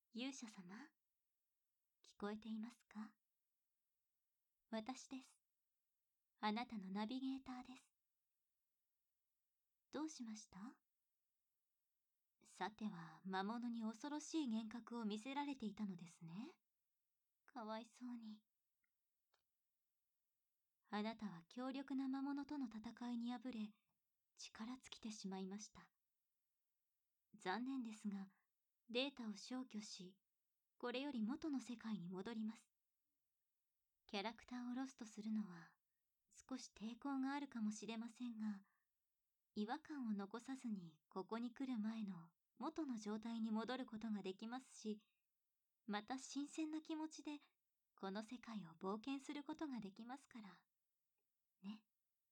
勇者様、聞こえていますか？私です。あなたのナビゲーターです。どうしました？さては魔物に恐ろしい幻覚を見せられていたのですね。かわいそうに。あなたは強力な魔物との戦いに敗れ、力尽きてしまいました。残念ですが、データを消去し、これより元の世界に戻ります。キャラクターをロストするのは少し抵抗があるかもしれませんが、違和感を残さずにここに来る前の元の状態に戻ることができますし、また新鮮な気持ちでこの世界を冒険することができますから。ね。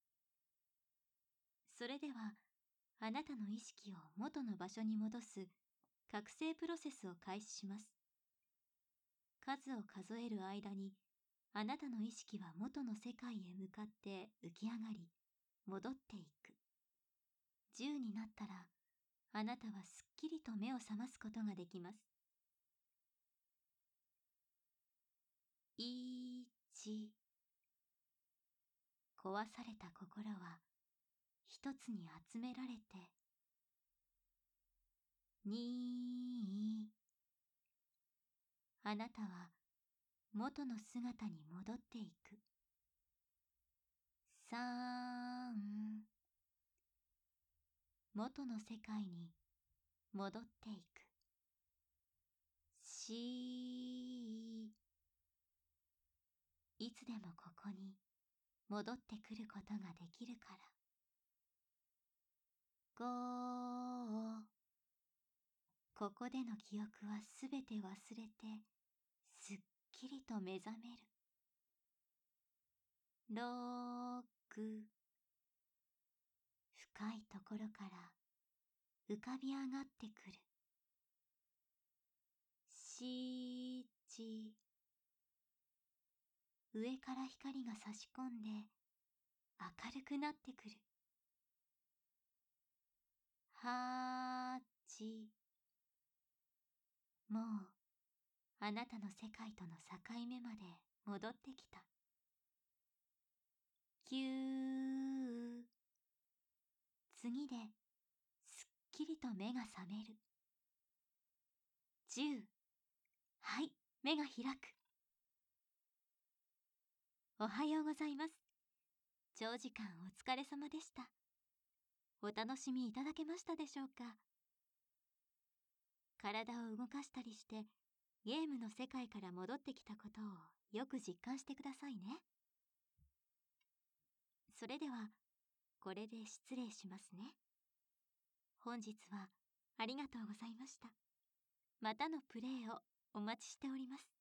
それでは、あなたの意識を元の場所に戻す覚醒プロセスを開始します。数を数える間に、あなたの意識は元の世界へ向かって浮き上がり、戻っていく。10になったら、あなたはすっきりと目を覚ますことができます。1、壊された心は一つに集められて、2、あなたは元の姿に戻っていく。3、元の世界に戻っていく。4、いつでもここに戻ってくることができるから。5、ここでの記憶はすべて忘れて、すっきりと目覚める。6、深いところから浮かび上がってくる。7、上から光が差し込んで明るくなってくる。8、もうあなたの世界との境目まで戻ってきた。9、次ですっきりと目が覚める。10、はい、目が開く。おはようございます。長時間お疲れ様でした。お楽しみいただけましたでしょうか？体を動かしたりしてゲームの世界から戻ってきたことをよく実感してくださいね。それではこれで失礼しますね。本日はありがとうございました。またのプレイをお待ちしております。